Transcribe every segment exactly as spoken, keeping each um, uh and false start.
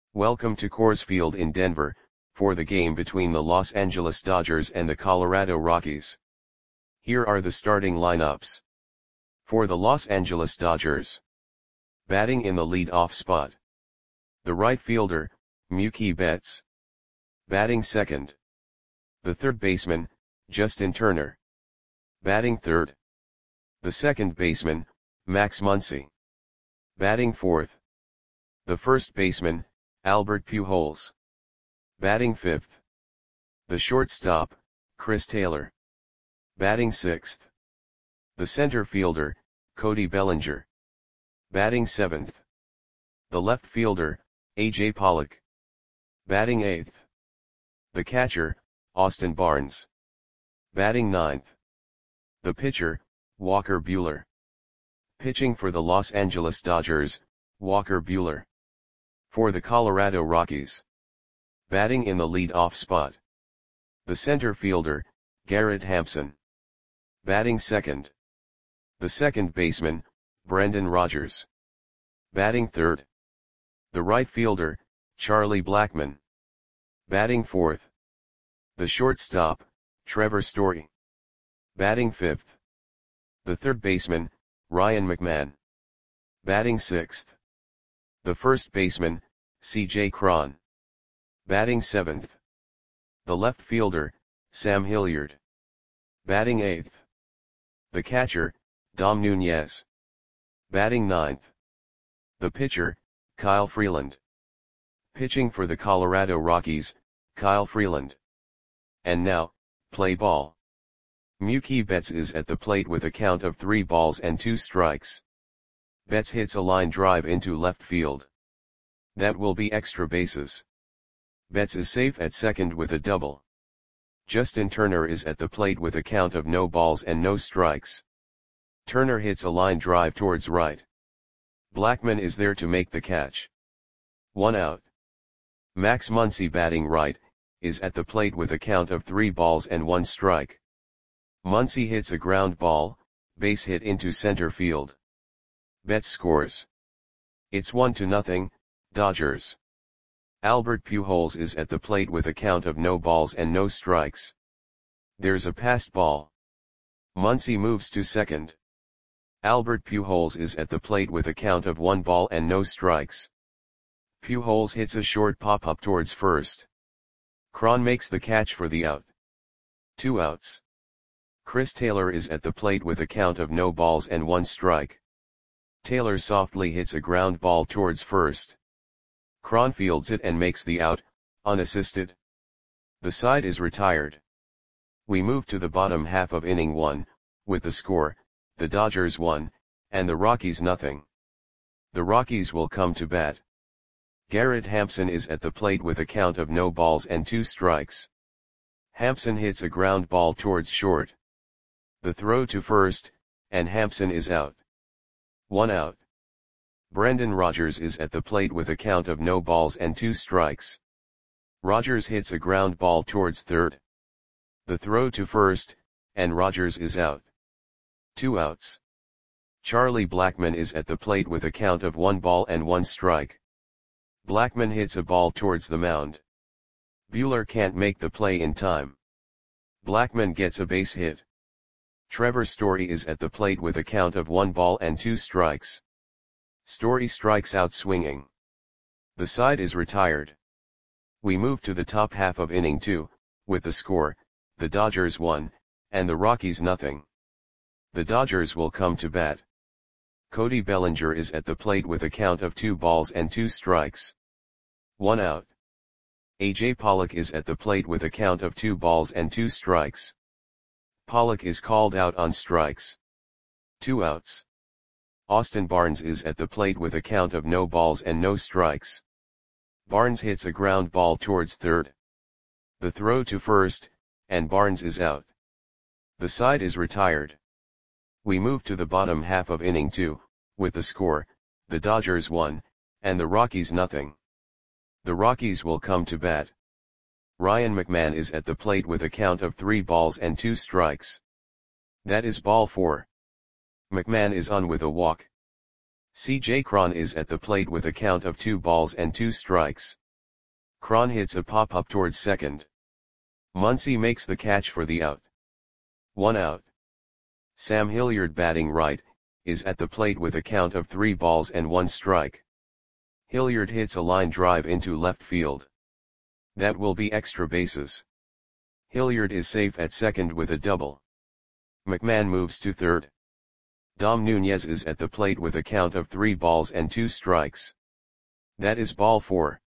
Welcome to Coors Field in Denver, for the game between the Los Angeles Dodgers and the Colorado Rockies. Here are the starting lineups. For the Los Angeles Dodgers. Batting in the lead-off spot. The right fielder, Mookie Betts. Batting second. The third baseman, Justin Turner. Batting third. The second baseman, Max Muncy. Batting fourth. The first baseman, Albert Pujols. Batting fifth. The shortstop, Chris Taylor. Batting sixth. The center fielder, Cody Bellinger. Batting seventh. The left fielder, A J Pollock. Batting eighth. The catcher, Austin Barnes. Batting ninth. The pitcher, Walker Buehler. Pitching for the Los Angeles Dodgers, Walker Buehler. For the Colorado Rockies. Batting in the lead-off spot. The center fielder, Garrett Hampson. Batting second. The second baseman, Brendan Rodgers. Batting third. The right fielder, Charlie Blackmon. Batting fourth. The shortstop, Trevor Story. Batting fifth. The third baseman, Ryan McMahon. Batting sixth. The first baseman, C J Cron. Batting seventh. The left fielder, Sam Hilliard. Batting eighth. The catcher, Dom Nunez. Batting ninth. The pitcher, Kyle Freeland. Pitching for the Colorado Rockies, Kyle Freeland. And now, play ball. Mookie Betts is at the plate with a count of three balls and two strikes. Betts hits a line drive into left field. That will be extra bases. Betts is safe at second with a double. Justin Turner is at the plate with a count of no balls and no strikes. Turner hits a line drive towards right. Blackmon is there to make the catch. One out. Max Muncy, batting right, is at the plate with a count of three balls and one strike. Muncy hits a ground ball, base hit into center field. Betts scores. It's one to nothing, Dodgers. Albert Pujols is at the plate with a count of no balls and no strikes. There's a passed ball. Muncy moves to second. Albert Pujols is at the plate with a count of one ball and no strikes. Pujols hits a short pop-up towards first. Cron makes the catch for the out. Two outs. Chris Taylor is at the plate with a count of no balls and one strike. Taylor softly hits a ground ball towards first. Cron fields it and makes the out, unassisted. The side is retired. We move to the bottom half of inning one, with the score, the Dodgers one, and the Rockies nothing. The Rockies will come to bat. Garrett Hampson is at the plate with a count of no balls and two strikes. Hampson hits a ground ball towards short. The throw to first, and Hampson is out. One out. Brendan Rodgers is at the plate with a count of no balls and two strikes. Rodgers hits a ground ball towards third. The throw to first, and Rodgers is out. Two outs. Charlie Blackmon is at the plate with a count of one ball and one strike. Blackmon hits a ball towards the mound. Buehler can't make the play in time. Blackmon gets a base hit. Trevor Story is at the plate with a count of one ball and two strikes. Story strikes out swinging. The side is retired. We move to the top half of inning two, with the score, the Dodgers one, and the Rockies nothing. The Dodgers will come to bat. Cody Bellinger is at the plate with a count of two balls and two strikes. One out. A J Pollock is at the plate with a count of two balls and two strikes. Pollock is called out on strikes. Two outs. Austin Barnes is at the plate with a count of no balls and no strikes. Barnes hits a ground ball towards third. The throw to first, and Barnes is out. The side is retired. We move to the bottom half of inning two, with the score, the Dodgers one, and the Rockies nothing. The Rockies will come to bat. Ryan McMahon is at the plate with a count of three balls and two strikes. That is ball four. McMahon is on with a walk. C J Cron is at the plate with a count of two balls and two strikes. Cron hits a pop-up towards second. Muncy makes the catch for the out. One out. Sam Hilliard, batting right, is at the plate with a count of three balls and one strike. Hilliard hits a line drive into left field. That will be extra bases. Hilliard is safe at second with a double. McMahon moves to third. Dom Nunez is at the plate with a count of three balls and two strikes. That is ball four.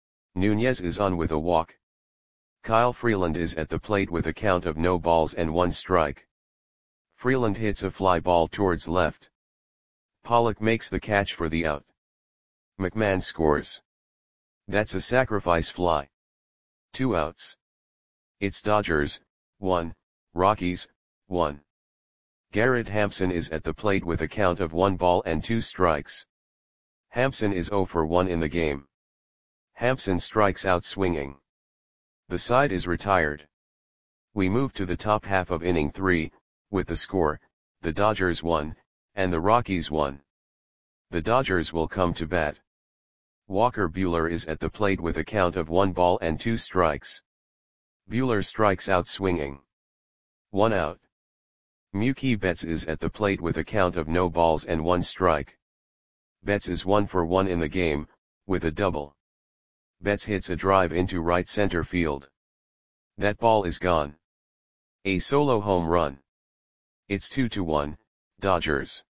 Nunez is on with a walk. Kyle Freeland is at the plate with a count of no balls and one strike. Freeland hits a fly ball towards left. Pollock makes the catch for the out. McMahon scores. That's a sacrifice fly. Two outs. It's Dodgers, one, Rockies, one. Garrett Hampson is at the plate with a count of one ball and two strikes. Hampson is zero for one in the game. Hampson strikes out swinging. The side is retired. We move to the top half of inning three, with the score, the Dodgers won, and the Rockies won. The Dodgers will come to bat. Walker Buehler is at the plate with a count of one ball and two strikes. Buehler strikes out swinging. One out. Mookie Betts is at the plate with a count of no balls and one strike. Betts is one for one in the game, with a double. Betts hits a drive into right center field. That ball is gone. A solo home run. It's two to one, Dodgers.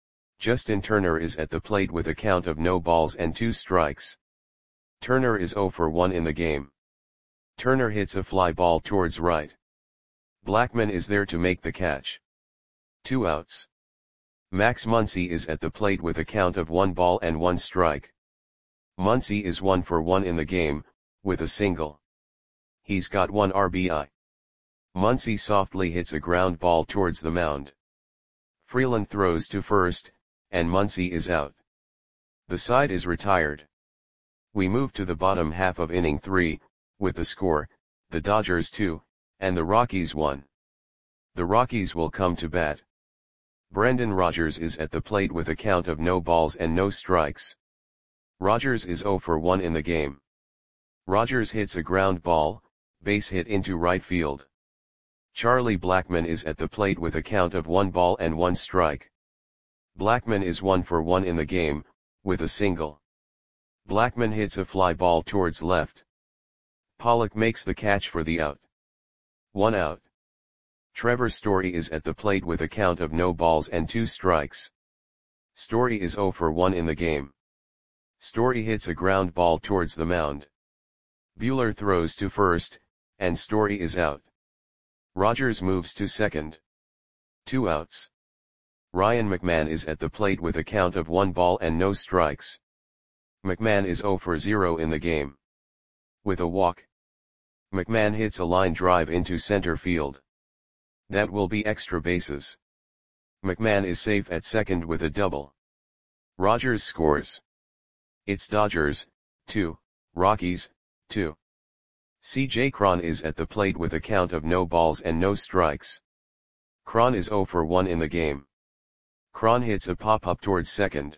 Justin Turner is at the plate with a count of no balls and two strikes. Turner is zero for one in the game. Turner hits a fly ball towards right. Blackmon is there to make the catch. Two outs. Max Muncy is at the plate with a count of one ball and one strike. Muncy is one for one in the game, with a single. He's got one R B I. Muncy softly hits a ground ball towards the mound. Freeland throws to first, and Muncy is out. The side is retired. We move to the bottom half of inning three, with the score, the Dodgers two, and the Rockies one. The Rockies will come to bat. Brendan Rodgers is at the plate with a count of no balls and no strikes. Rodgers is zero for one in the game. Rodgers hits a ground ball, base hit into right field. Charlie Blackmon is at the plate with a count of one ball and one strike. Blackmon is one for one in the game, with a single. Blackmon hits a fly ball towards left. Pollock makes the catch for the out. One out. Trevor Story is at the plate with a count of no balls and two strikes. Story is zero for one in the game. Story hits a ground ball towards the mound. Buehler throws to first, and Story is out. Rodgers moves to second. Two outs. Ryan McMahon is at the plate with a count of one ball and no strikes. McMahon is zero for zero in the game. With a walk. McMahon hits a line drive into center field. That will be extra bases. McMahon is safe at second with a double. Rodgers scores. It's Dodgers, two, Rockies, two. C J Cron is at the plate with a count of no balls and no strikes. Cron is zero for one in the game. Cron hits a pop-up towards second.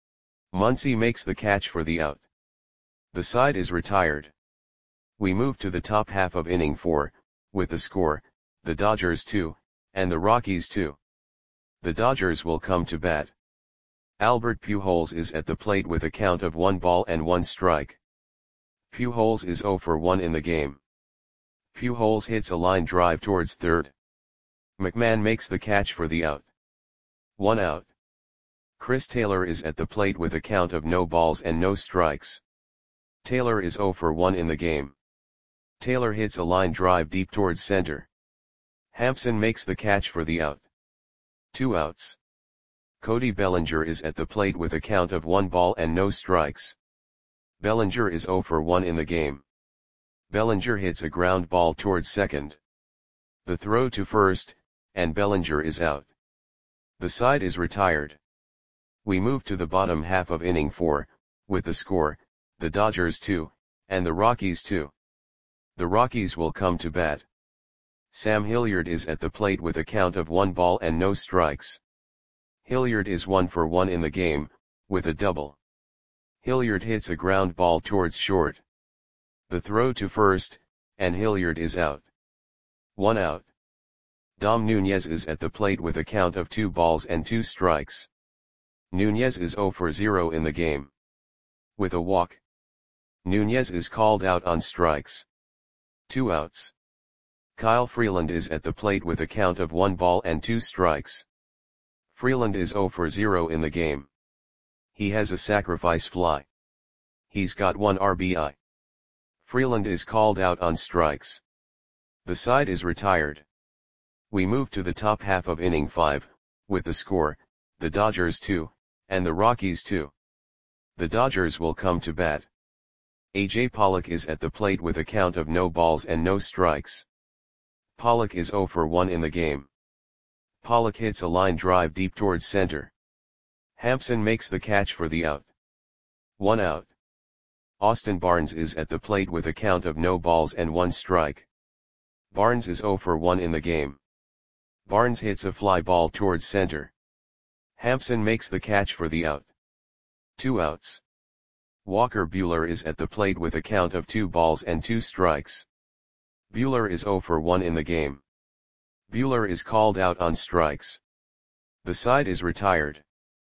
Muncy makes the catch for the out. The side is retired. We move to the top half of inning four, with the score, the Dodgers two, and the Rockies two. The Dodgers will come to bat. Albert Pujols is at the plate with a count of one ball and one strike. Pujols is zero for one in the game. Pujols hits a line drive towards third. McMahon makes the catch for the out. One out. Chris Taylor is at the plate with a count of no balls and no strikes. Taylor is zero for one in the game. Taylor hits a line drive deep towards center. Hampson makes the catch for the out. Two outs. Cody Bellinger is at the plate with a count of one ball and no strikes. Bellinger is zero for one in the game. Bellinger hits a ground ball towards second. The throw to first, and Bellinger is out. The side is retired. We move to the bottom half of inning four, with the score, the Dodgers two, and the Rockies two. The Rockies will come to bat. Sam Hilliard is at the plate with a count of one ball and no strikes. Hilliard is one for one in the game, with a double. Hilliard hits a ground ball towards short. The throw to first, and Hilliard is out. One out. Dom Nunez is at the plate with a count of two balls and two strikes. Nunez is zero for zero in the game. With a walk, Nunez is called out on strikes. Two outs. Kyle Freeland is at the plate with a count of one ball and two strikes. Freeland is zero for zero in the game. He has a sacrifice fly. He's got one R B I. Freeland is called out on strikes. The side is retired. We move to the top half of inning five, with the score, the Dodgers two, and the Rockies two. The Dodgers will come to bat. A J Pollock is at the plate with a count of no balls and no strikes. Pollock is zero for one in the game. Pollock hits a line drive deep towards center. Hampson makes the catch for the out. One out. Austin Barnes is at the plate with a count of no balls and one strike. Barnes is zero for one in the game. Barnes hits a fly ball towards center. Hampson makes the catch for the out. Two outs. Walker Buehler is at the plate with a count of two balls and two strikes. Buehler is zero for one in the game. Buehler is called out on strikes. The side is retired.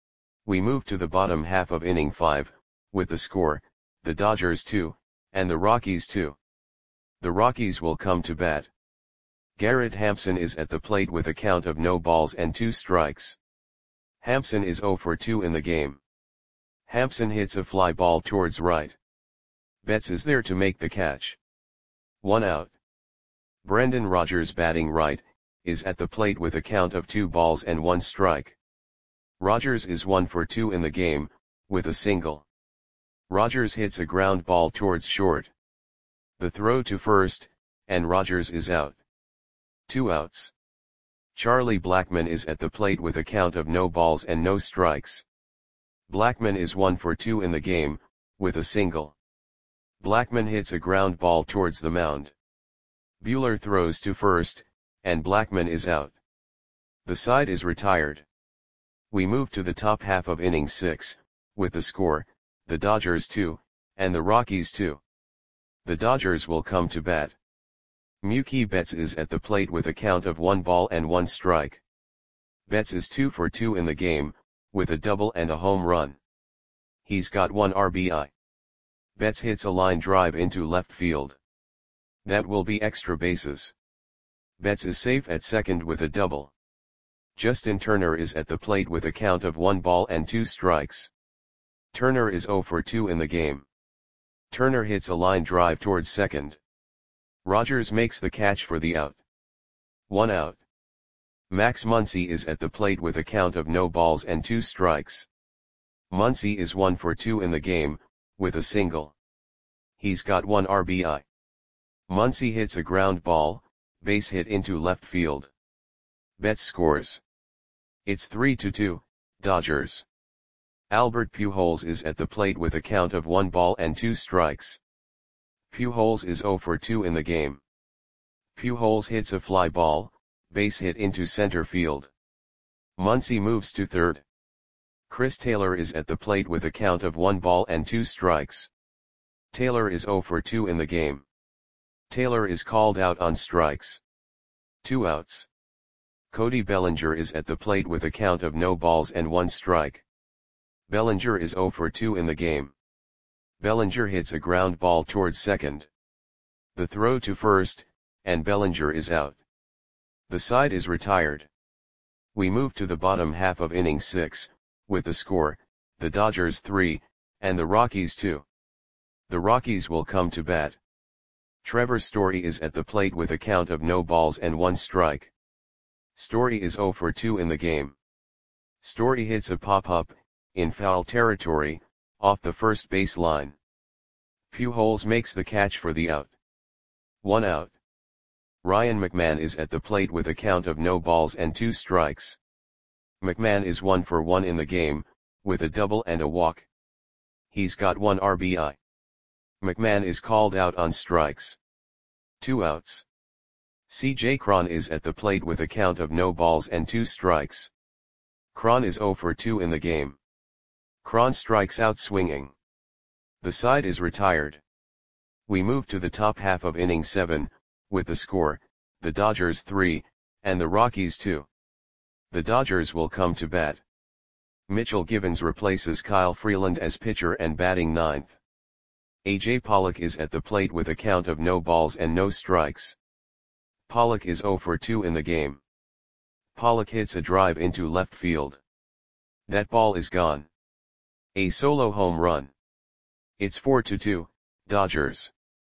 We move to the bottom half of inning five, with the score, the Dodgers two, and the Rockies two. The Rockies will come to bat. Garrett Hampson is at the plate with a count of no balls and two strikes. Hampson is zero for two in the game. Hampson hits a fly ball towards right. Betts is there to make the catch. One out. Brendan Rodgers, batting right, is at the plate with a count of two balls and one strike. Rodgers is one for two in the game, with a single. Rodgers hits a ground ball towards short. The throw to first, and Rodgers is out. Two outs. Charlie Blackmon is at the plate with a count of no balls and no strikes. Blackmon is one for two in the game, with a single. Blackmon hits a ground ball towards the mound. Buehler throws to first, and Blackmon is out. The side is retired. We move to the top half of inning six, with the score, the Dodgers two, and the Rockies two. The Dodgers will come to bat. Mookie Betts is at the plate with a count of one ball and one strike. Betts is two for two in the game, with a double and a home run. He's got one R B I. Betts hits a line drive into left field. That will be extra bases. Betts is safe at second with a double. Justin Turner is at the plate with a count of one ball and two strikes. Turner is zero for two in the game. Turner hits a line drive towards second. Rodgers makes the catch for the out. One out. Max Muncy is at the plate with a count of no balls and two strikes. Muncy is one for two in the game, with a single. He's got one R B I. Muncy hits a ground ball, base hit into left field. Betts scores. It's three to two, Dodgers. Albert Pujols is at the plate with a count of one ball and two strikes. Pujols is zero for two in the game. Pujols hits a fly ball, base hit into center field. Muncy moves to third. Chris Taylor is at the plate with a count of one ball and two strikes. Taylor is zero for two in the game. Taylor is called out on strikes. Two outs. Cody Bellinger is at the plate with a count of no balls and one strike. Bellinger is zero for two in the game. Bellinger hits a ground ball towards second. The throw to first, and Bellinger is out. The side is retired. We move to the bottom half of inning six, with the score, the Dodgers three, and the Rockies two. The Rockies will come to bat. Trevor Story is at the plate with a count of no balls and one strike. Story is zero for two in the game. Story hits a pop-up, in foul territory, off the first base line. Pujols makes the catch for the out. One out. Ryan McMahon is at the plate with a count of no balls and two strikes. McMahon is one for one in the game, with a double and a walk. He's got one R B I. McMahon is called out on strikes. Two outs. C J Cron is at the plate with a count of no balls and two strikes. Cron is zero for two in the game. Cron strikes out swinging. The side is retired. We move to the top half of inning seven, with the score, the Dodgers three, and the Rockies two. The Dodgers will come to bat. Mitchell Givens replaces Kyle Freeland as pitcher and batting ninth. A J Pollock is at the plate with a count of no balls and no strikes. Pollock is oh for two in the game. Pollock hits a drive into left field. That ball is gone. A solo home run. It's four to two, Dodgers.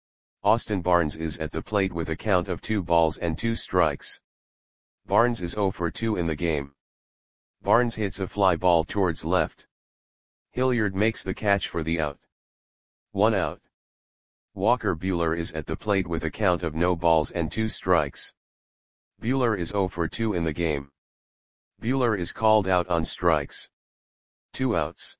Austin Barnes is at the plate with a count of two balls and two strikes. Barnes is oh for two in the game. Barnes hits a fly ball towards left. Hilliard makes the catch for the out. One out. Walker Buehler is at the plate with a count of no balls and two strikes. Buehler is oh for two in the game. Buehler is called out on strikes. Two outs.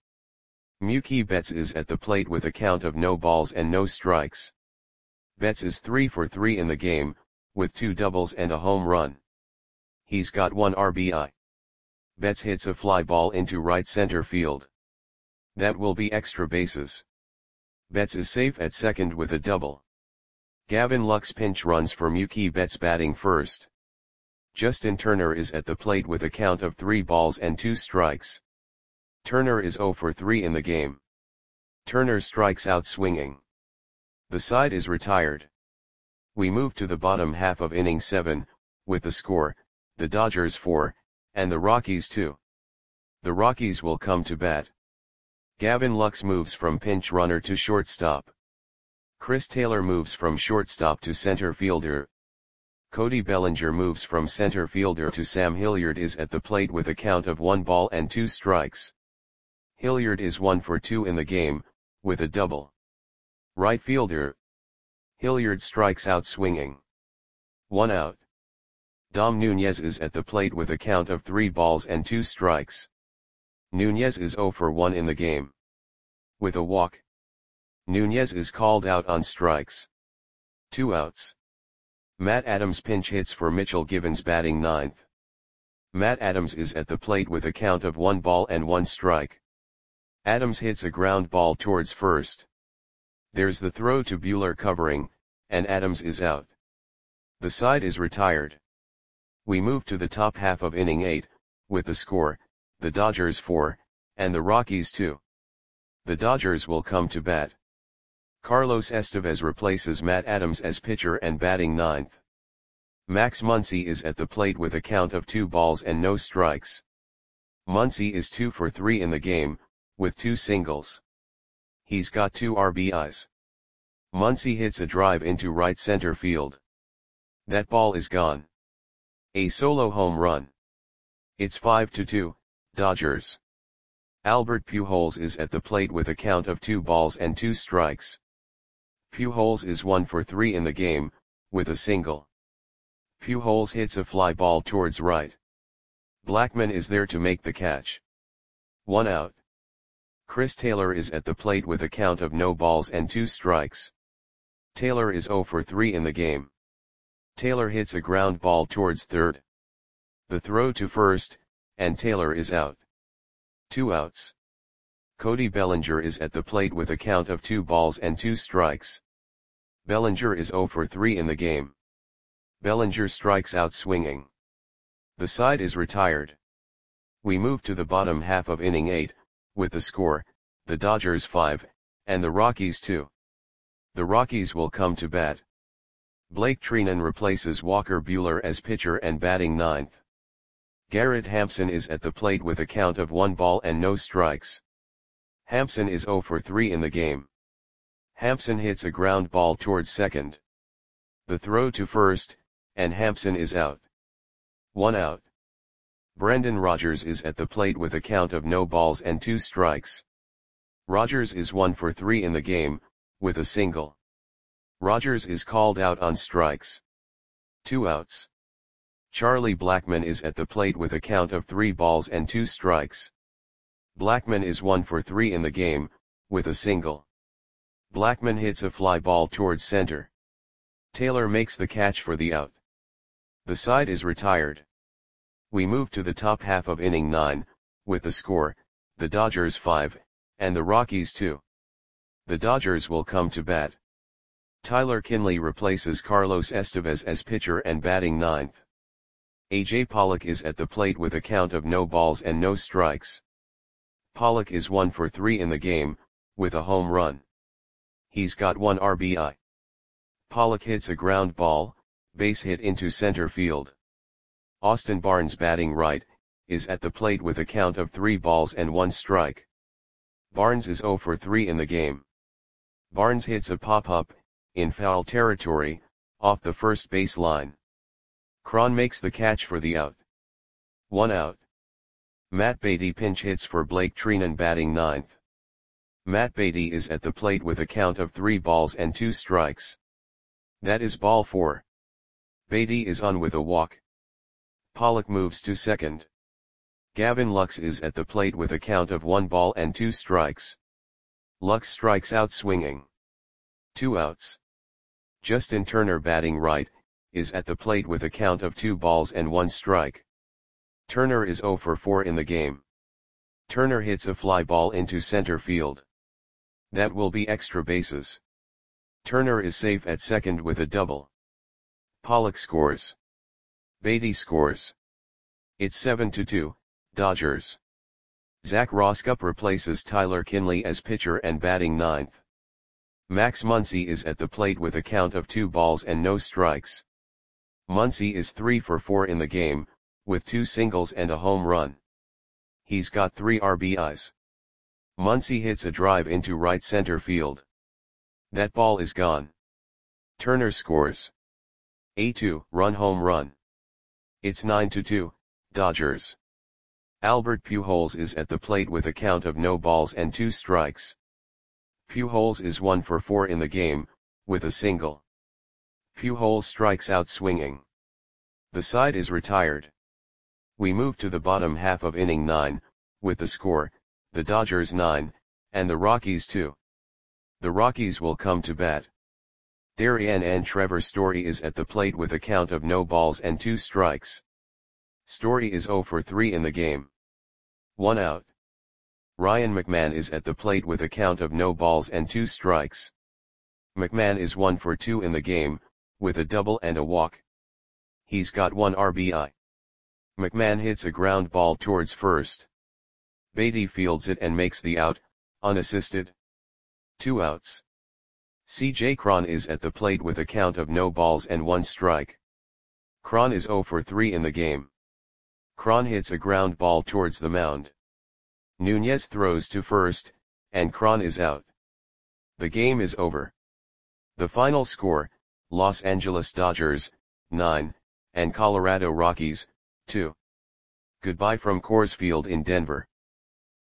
Mookie Betts is at the plate with a count of no balls and no strikes. Betts is three for three in the game, with two doubles and a home run. He's got one R B I. Betts hits a fly ball into right center field. That will be extra bases. Betts is safe at second with a double. Gavin Lux pinch runs for Mookie Betts batting first. Justin Turner is at the plate with a count of three balls and two strikes. Turner is oh for three in the game. Turner strikes out swinging. The side is retired. We move to the bottom half of inning seven, with the score, the Dodgers four, and the Rockies two. The Rockies will come to bat. Gavin Lux moves from pinch runner to shortstop. Chris Taylor moves from shortstop to center fielder. Cody Bellinger moves from center fielder to Sam Hilliard is at the plate with a count of one ball and two strikes. Hilliard is one for two in the game, with a double. Right fielder. Hilliard strikes out swinging. One out. Dom Nunez is at the plate with a count of three balls and two strikes. Nunez is oh for one in the game. With a walk. Nunez is called out on strikes. Two outs. Matt Adams pinch hits for Mitchell Givens batting ninth. Matt Adams is at the plate with a count of one ball and one strike. Adams hits a ground ball towards first. There's the throw to Buehler covering, and Adams is out. The side is retired. We move to the top half of inning eight, with the score, the Dodgers four, and the Rockies two. The Dodgers will come to bat. Carlos Estevez replaces Matt Adams as pitcher and batting ninth. Max Muncy is at the plate with a count of two balls and no strikes. Muncy is two for three in the game, with two singles. He's got two R B Is. Muncy hits a drive into right center field. That ball is gone. A solo home run. It's five to two, Dodgers. Albert Pujols is at the plate with a count of two balls and two strikes. Pujols is one for three in the game, with a single. Pujols hits a fly ball towards right. Blackmon is there to make the catch. One out. Chris Taylor is at the plate with a count of no balls and two strikes. Taylor is oh for three in the game. Taylor hits a ground ball towards third. The throw to first, and Taylor is out. Two outs. Cody Bellinger is at the plate with a count of two balls and two strikes. Bellinger is oh for three in the game. Bellinger strikes out swinging. The side is retired. We move to the bottom half of inning eight, with the score, the Dodgers five, and the Rockies two. The Rockies will come to bat. Blake Treinen replaces Walker Buehler as pitcher and batting ninth. Garrett Hampson is at the plate with a count of one ball and no strikes. Hampson is oh for three in the game. Hampson hits a ground ball towards second. The throw to first, and Hampson is out. One out. Brendan Rodgers is at the plate with a count of no balls and two strikes. Rodgers is one for three in the game, with a single. Rodgers is called out on strikes. Two outs. Charlie Blackmon is at the plate with a count of three balls and two strikes. Blackmon is one for three in the game, with a single. Blackmon hits a fly ball towards center. Taylor makes the catch for the out. The side is retired. We move to the top half of inning nine, with the score, the Dodgers five, and the Rockies two. The Dodgers will come to bat. Tyler Kinley replaces Carlos Estevez as pitcher and batting ninth. A J Pollock is at the plate with a count of no balls and no strikes. Pollock is one for three in the game, with a home run. He's got one R B I. Pollock hits a ground ball, base hit into center field. Austin Barnes, batting right, is at the plate with a count of three balls and one strike. Barnes is zero for three in the game. Barnes hits a pop-up, in foul territory, off the first base line. Cron makes the catch for the out. One out. Matt Beatty pinch hits for Blake Treinen, batting ninth. Matt Beatty is at the plate with a count of three balls and two strikes. That is ball four. Beatty is on with a walk. Pollock moves to second. Gavin Lux is at the plate with a count of one ball and two strikes. Lux strikes out swinging. Two outs. Justin Turner, batting right, is at the plate with a count of two balls and one strike. Turner is zero for four in the game. Turner hits a fly ball into center field. That will be extra bases. Turner is safe at second with a double. Pollock scores. Beatty scores. It's seven to two, Dodgers. Zach Roskup replaces Tyler Kinley as pitcher and batting ninth. Max Muncy is at the plate with a count of two balls and no strikes. Muncy is three for four in the game, with two singles and a home run. He's got three R B Is. Muncy hits a drive into right center field. That ball is gone. Turner scores. A two-run home run. It's nine to two, Dodgers. Albert Pujols is at the plate with a count of no balls and two strikes. Pujols is one for four in the game, with a single. Pujols strikes out swinging. The side is retired. We move to the bottom half of inning nine, with the score, the Dodgers nine, and the Rockies two. The Rockies will come to bat. Darien and Trevor Story is at the plate with a count of no balls and two strikes. Story is zero for three in the game. One out. Ryan McMahon is at the plate with a count of no balls and two strikes. McMahon is one for two in the game, with a double and a walk. He's got one R B I. McMahon hits a ground ball towards first. Beatty fields it and makes the out, unassisted. Two outs. C J Cron is at the plate with a count of no balls and one strike. Cron is zero for three in the game. Cron hits a ground ball towards the mound. Nunez throws to first, and Cron is out. The game is over. The final score, Los Angeles Dodgers, nine, and Colorado Rockies, two. Goodbye from Coors Field in Denver.